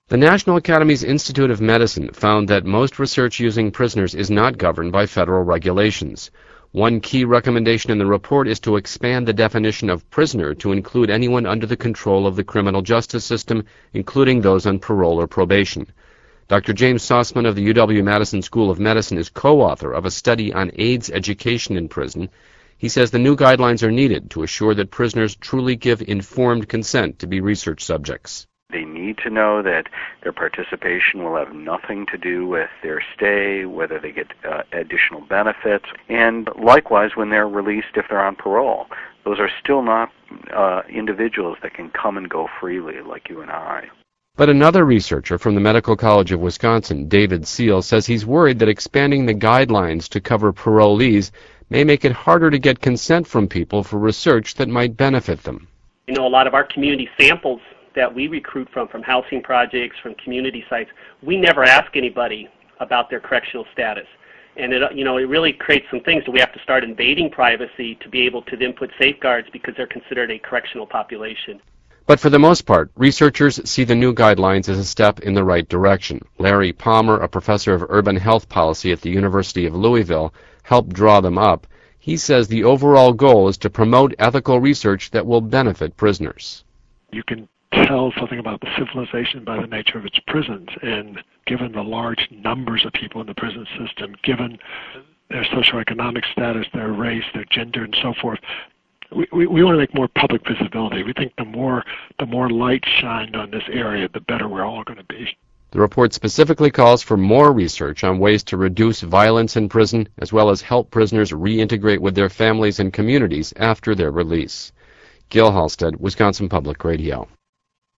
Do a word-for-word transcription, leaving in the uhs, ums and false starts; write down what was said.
The National Academies Institute of Medicine found that most research using prisoners is not governed by federal regulations. One key recommendation in the report is to expand the definition of prisoner to include anyone under the control of the criminal justice system, including those on parole or probation. Doctor James Sossman of the U W-Madison School of Medicine is co-author of a study on AIDS education in prison. He says the new guidelines are needed to assure that prisoners truly give informed consent to be research subjects. They need to know that their participation will have nothing to do with their stay, whether they get uh, additional benefits, and likewise when they're released if they're on parole. Those are still not uh, individuals that can come and go freely like you and I. But another researcher from the Medical College of Wisconsin, David Seal, says he's worried that expanding the guidelines to cover parolees may make it harder to get consent from people for research that might benefit them. You know, a lot of our community samples that we recruit from, from housing projects, from community sites, we never ask anybody about their correctional status. And it, you know, it really creates some things that we have to start invading privacy to be able to then put safeguards because they're considered a correctional population. But for the most part, researchers see the new guidelines as a step in the right direction. Larry Palmer, a professor of urban health policy at the University of Louisville, helped draw them up. He says the overall goal is to promote ethical research that will benefit prisoners. You can tell something about the civilization by the nature of its prisons, and given the large numbers of people in the prison system, given their socioeconomic status, their race, their gender, and so forth, we, we, we want to make more public visibility. We think the more the more light shined on this area, the better we're all going to be. The report specifically calls for more research on ways to reduce violence in prison, as well as help prisoners reintegrate with their families and communities after their release. Gil Halstead, Wisconsin Public Radio.